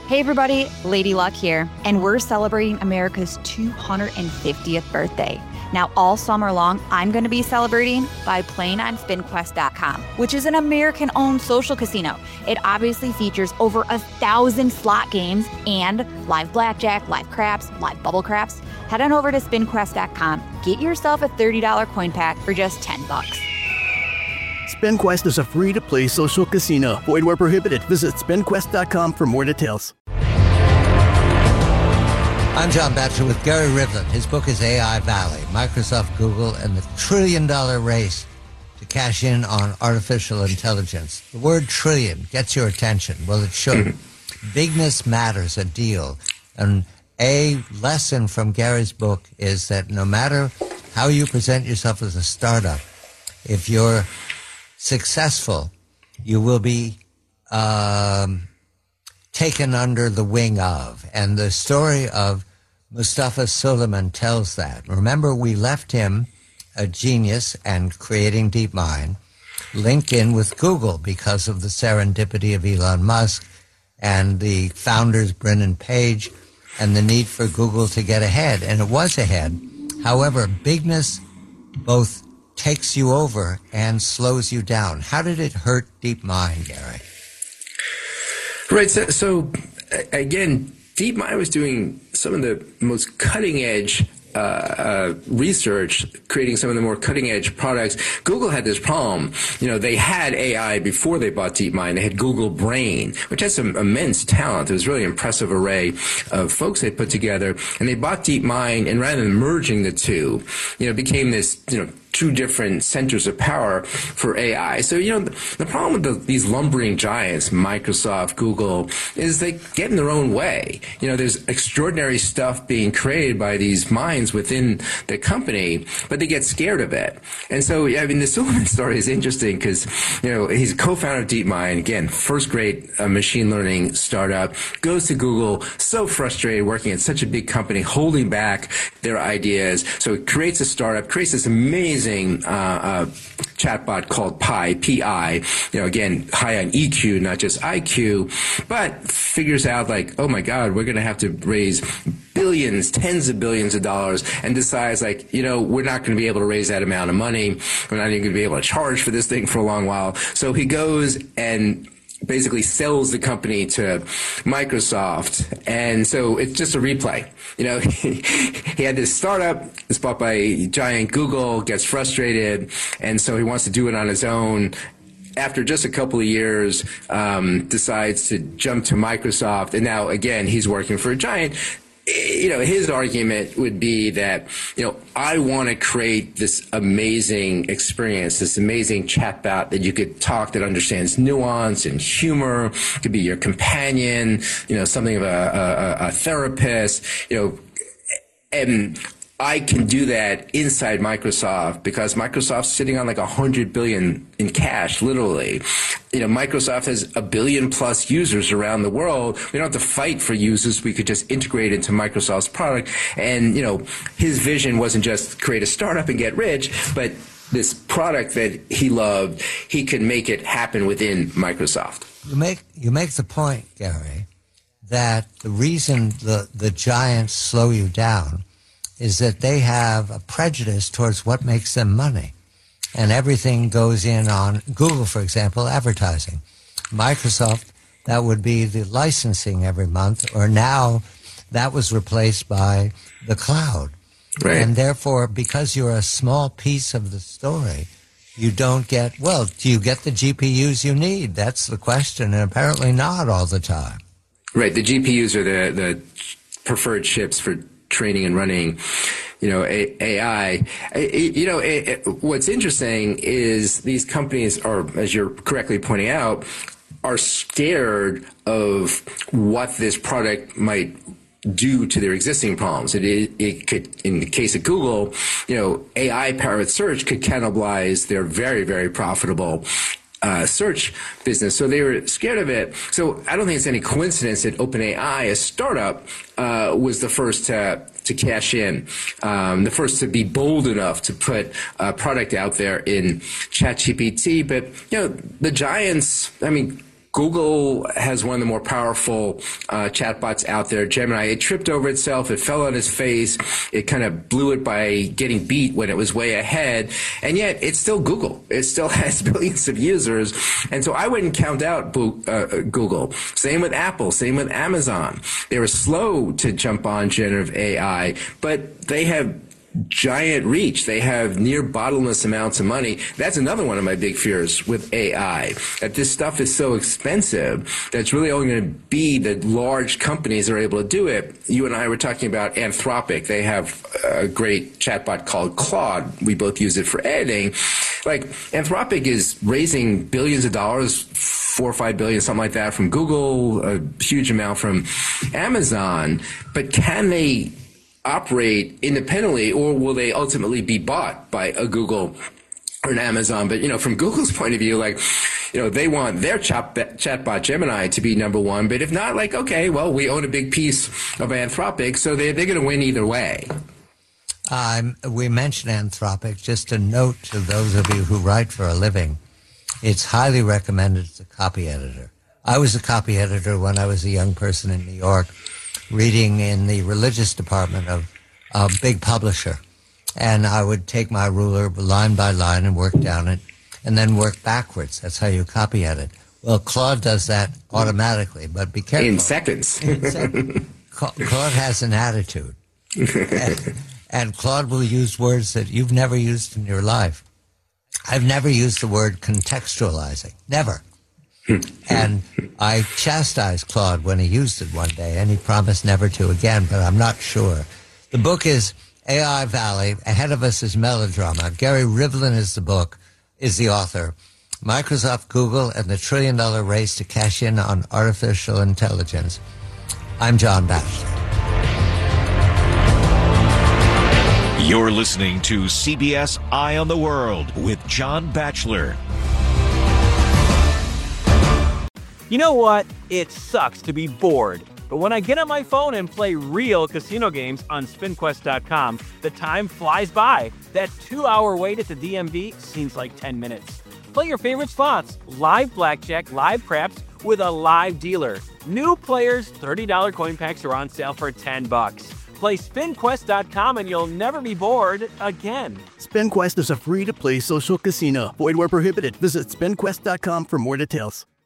Hey everybody, Lady Luck here, and we're celebrating America's 250th birthday. Now, all summer long, I'm going to be celebrating by playing on SpinQuest.com, which is an American-owned social casino. It obviously features over 1,000 slot games and live blackjack, live craps, live bubble craps. Head on over to SpinQuest.com, get yourself a $30 coin pack for just $10. SpinQuest is a free-to-play social casino. Void where prohibited. Visit SpinQuest.com for more details. I'm John Batchelor with Gary Rivlin. His book is AI Valley, Microsoft, Google, and the trillion-dollar race to cash in on artificial intelligence. The word trillion gets your attention. Well, it should. Bigness matters a deal. And a lesson from Gary's book is that no matter how you present yourself as a startup, if you're successful, you will be taken under the wing of. And the story of Mustafa Suleyman tells that. Remember, we left him a genius and creating DeepMind, linked in with Google because of the serendipity of Elon Musk and the founders, Brennan Page, and the need for Google to get ahead. And it was ahead. However, bigness both takes you over and slows you down. How did it hurt DeepMind, Gary? Right. So again, DeepMind was doing some of the most cutting-edge research, creating some of the more cutting-edge products. Google had this problem. They had AI before they bought DeepMind. They had Google Brain, which had some immense talent. It was a really impressive array of folks they put together. And they bought DeepMind, and rather than merging the two, it became this, two different centers of power for AI. So, the problem with these lumbering giants, Microsoft, Google, is they get in their own way. There's extraordinary stuff being created by these minds within the company, but they get scared of it. And so, the Suleyman story is interesting because, he's a co-founder of DeepMind, again, first grade machine learning startup, goes to Google, so frustrated working at such a big company, holding back their ideas. So he creates a startup, creates this amazing chatbot called Pi, P-I, again, high on EQ, not just IQ, but figures out oh my God, we're going to have to raise billions, tens of billions of dollars, and decides we're not going to be able to raise that amount of money. We're not even going to be able to charge for this thing for a long while. So he goes and basically sells the company to Microsoft. And so it's just a replay. He had this startup, it's bought by giant Google, gets frustrated, and so he wants to do it on his own. After just a couple of years, decides to jump to Microsoft, and now again he's working for a giant. His argument would be that, I want to create this amazing experience, this amazing chatbot that you could talk, that understands nuance and humor, could be your companion, something of a therapist, and I can do that inside Microsoft because Microsoft's sitting on $100 billion in cash, literally. Microsoft has 1 billion plus users around the world. We don't have to fight for users. We could just integrate into Microsoft's product. And, his vision wasn't just create a startup and get rich, but this product that he loved, he could make it happen within Microsoft. You make the point, Gary, that the reason the giants slow you down is that they have a prejudice towards what makes them money. And everything goes in on Google, for example, advertising. Microsoft, that would be the licensing every month, or now that was replaced by the cloud. Right. And therefore, because you're a small piece of the story, you don't get, do you get the GPUs you need? That's the question, and apparently not all the time. Right. The GPUs are the preferred chips for training and running, AI. What's interesting is these companies are, as you're correctly pointing out, are scared of what this product might do to their existing problems. It could, in the case of Google, AI-powered search could cannibalize their very, very profitable search business. So they were scared of it. So I don't think it's any coincidence that OpenAI, a startup, was the first to cash in, the first to be bold enough to put a product out there in ChatGPT. But, the giants, Google has one of the more powerful chatbots out there, Gemini. It tripped over itself. It fell on its face. It kind of blew it by getting beat when it was way ahead. And yet it's still Google. It still has billions of users. And so I wouldn't count out Google. Same with Apple. Same with Amazon. They were slow to jump on generative AI, but they have giant reach. They have near bottomless amounts of money. That's another one of my big fears with AI, that this stuff is so expensive that it's really only going to be the large companies that are able to do it. You and I were talking about Anthropic. They have a great chatbot called Claude. We both use it for editing. Like, Anthropic is raising billions of dollars, 4 or 5 billion, something like that, from Google, a huge amount from Amazon. But can they operate independently, or will they ultimately be bought by a Google or an Amazon? But, from Google's point of view, they want their chatbot Gemini to be number one. But if not, okay, well, we own a big piece of Anthropic, so they're going to win either way. We mentioned Anthropic. Just a note to those of you who write for a living, it's highly recommended as a copy editor. I was a copy editor when I was a young person in New York, reading in the religious department of a big publisher. And I would take my ruler line by line and work down it, and then work backwards. That's how you copy edit. Well, Claude does that automatically, but be careful. In seconds. Claude has an attitude. And Claude will use words that you've never used in your life. I've never used the word contextualizing. Never. And I chastised Claude when he used it one day, and he promised never to again, but I'm not sure. The book is AI Valley. Ahead of Us is Melodrama. Gary Rivlin is the author. Microsoft, Google, and the $1 trillion race to cash in on artificial intelligence. I'm John Batchelor. You're listening to CBS Eye on the World with John Batchelor. You know what? It sucks to be bored. But when I get on my phone and play real casino games on SpinQuest.com, the time flies by. That 2-hour wait at the DMV seems like 10 minutes. Play your favorite slots, live blackjack, live craps, with a live dealer. New players, $30 coin packs are on sale for $10. Play SpinQuest.com and you'll never be bored again. SpinQuest is a free-to-play social casino. Void where prohibited. Visit SpinQuest.com for more details.